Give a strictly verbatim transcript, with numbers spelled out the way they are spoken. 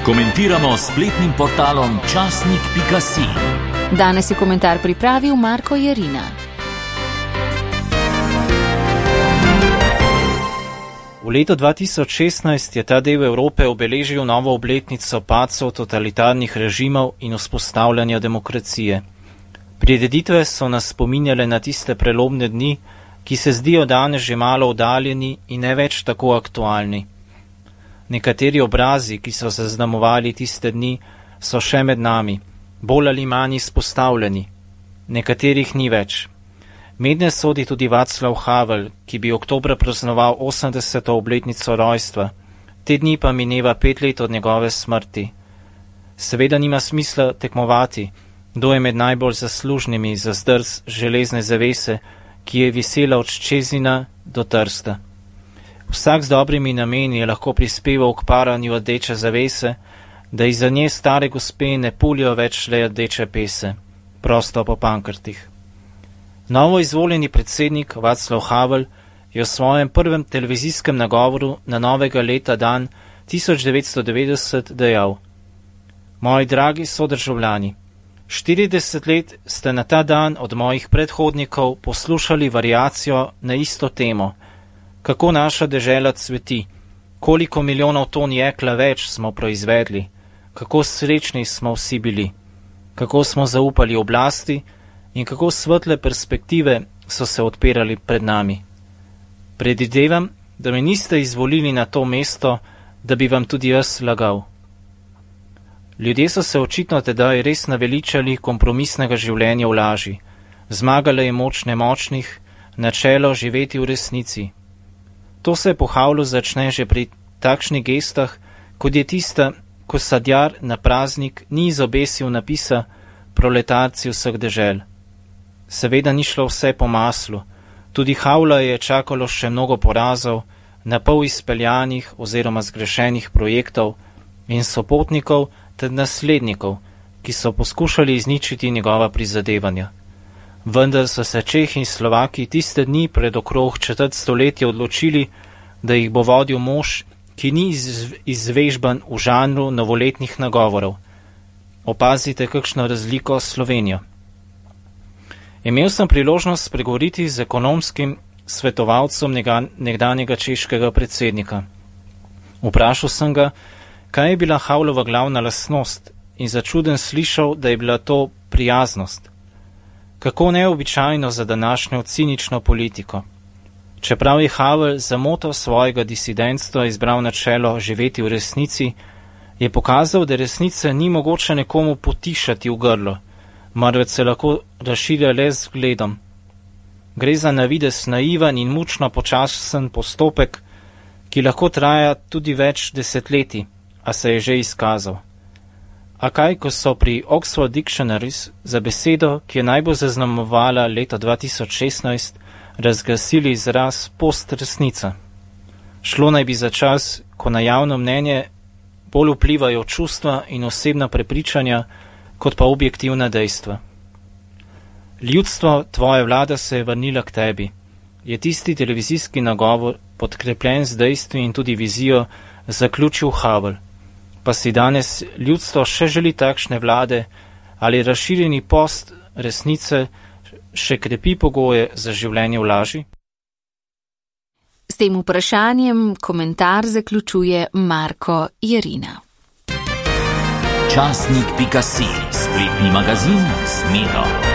Komentiramo s spletnim portalom časnik pika si. Danes je komentar pripravil Marko Jerina. V letu dva tisoč šestnajst je ta del Evrope obeležil novo obletnico padcev totalitarnih režimov in vzpostavljanja demokracije. Prireditve so nas spominjale na tiste prelomne dni, ki se zdijo danes že malo oddaljeni in ne več tako aktualni. Nekateri obrazi, ki so zaznamovali tiste dni, so še med nami, bolj ali manj izpostavljeni. Nekaterih ni več. Mednje sodi tudi Václav Havel, ki bi oktobra praznoval osemdeseto obletnico rojstva. Te dni pa mineva pet let od njegove smrti. Seveda nima smisla tekmovati, kdo je med najbolj zaslužnimi za zdrs železne zavese, ki je visela od Ščecina do Trsta. Vsak z dobrimi nameni je lahko prispeval k paranju rdeče zavese, da iza nje stare gospe ne pulijo več le rdeče pese, prosto po pankrtih. Novo izvoljeni predsednik Václav Havel je v svojem prvem televizijskem nagovoru na novega leta dan tisoč devetsto devetdeset dejal: Moji dragi sodržavljani, štirideset let ste na ta dan od mojih predhodnikov poslušali variacijo na isto temo, kako naša dežela cveti, koliko milijonov ton jekla več smo proizvedli, kako srečni smo vsi bili, kako smo zaupali oblasti in kako svetle perspektive so se odpirali pred nami. Predvidevam, da me niste izvolili na to mesto, da bi vam tudi jaz lagal. Ljudje so se očitno tedaj res naveličali kompromisnega življenja v laži. Zmagala je moč nemočnih, načelo živeti v resnici. To se po Havlu začne že pri takšnih gestah, kot je tista, ko sadjar na praznik ni izobesil napisa proletarci vseh dežel. Seveda ni šlo vse po maslu, tudi Havla je čakalo še mnogo porazov, napol izpeljanih oziroma zgrešenih projektov in sopotnikov ter naslednikov, ki so poskušali izničiti njegova prizadevanja. Vendar so se Čehi in Slovaki tiste dni pred okrog četrt stoletja odločili, da jih bo vodil mož, ki ni izvežban v žanru novoletnih nagovorov. Opazite, kakšno razliko s Slovenijo. Imel sem priložnost spregovoriti z ekonomskim svetovalcem nekdanjega češkega predsednika. Vprašal sem ga, kaj je bila Havlova glavna lastnost, in začuden slišal, da je bila to prijaznost. Kako neobičajno za današnjo cinično politiko. Čeprav je Havel za moto svojega disidentstva izbral načelo živeti v resnici, je pokazal, da resnice ni mogoče nekomu potišati v grlo, marveč se lahko razširja le z gledom. Gre za navidez naivan in mučno počasen postopek, ki lahko traja tudi več desetletij, a se je že izkazal. A kaj, ko so pri Oxford Dictionaries za besedo, ki je najbolj zaznamovala leto dva tisoč šestnajst, razglasili izraz postresnica. Šlo naj bi za čas, ko na javno mnenje bolj vplivajo čustva in osebna prepričanja, kot pa objektivna dejstva. Ljudstvo, tvoja vlada se je vrnila k tebi, je tisti televizijski nagovor, podkrepljen z dejstvi in tudi vizijo, zaključil Havel. Pa si danes ljudstvo še želi takšne vlade ali razširjeni post resnice še krepi pogoje za življenje v laži? S tem vprašanjem komentar zaključuje Marko Jerina. časnik pika si, spletni magazin s Miro.